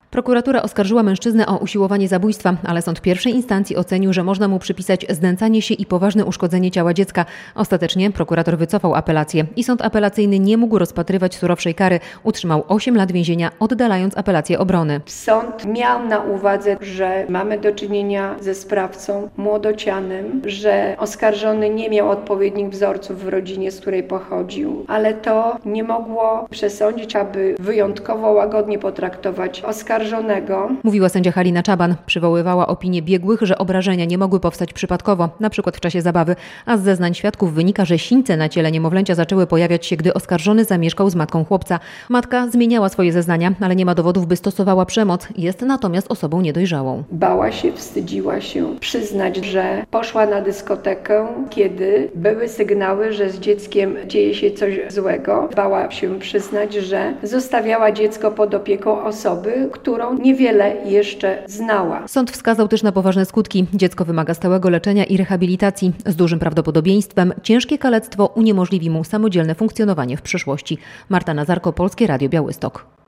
Prokuratura oskarżyła mężczyznę o usiłowanie zabójstwa, ale sąd pierwszej instancji ocenił, że można mu przypisać znęcanie się i poważne uszkodzenie ciała dziecka. Ostatecznie prokurator wycofał apelację i sąd apelacyjny nie mógł rozpatrywać surowszej kary. Utrzymał 8 lat więzienia, oddalając apelację obrony. Sąd miał na uwadze, że mamy do czynienia ze sprawcą młodocianym, że oskarżony nie miał odpowiednich wzorców w rodzinie, z której pochodził, ale to nie mogło przesądzić, aby wyjątkowo łagodnie potraktować oskarżonego. Mówiła sędzia Halina Czaban. Przywoływała opinię biegłych, że obrażenia nie mogły powstać przypadkowo, na przykład w czasie zabawy, a z zeznań świadków wynika, że sińce na ciele niemowlęcia zaczęły pojawiać się, gdy oskarżony zamieszkał z matką chłopca. Matka zmieniała swoje zeznania, ale nie ma dowodów, by stosowała przemoc. Jest natomiast osobą niedojrzałą. Bała się, wstydziła się przyznać, że poszła na dyskotekę, kiedy były sygnały, że z dzieckiem dzieje się coś złego. Bała się przyznać, że zostawiała dziecko pod opieką osoby, którą niewiele jeszcze znała. Sąd wskazał też na poważne skutki. Dziecko wymaga stałego leczenia i rehabilitacji. Z dużym prawdopodobieństwem ciężkie kalectwo uniemożliwi mu samodzielne funkcjonowanie w przyszłości. Marta Nazarko, Polskie Radio Białystok.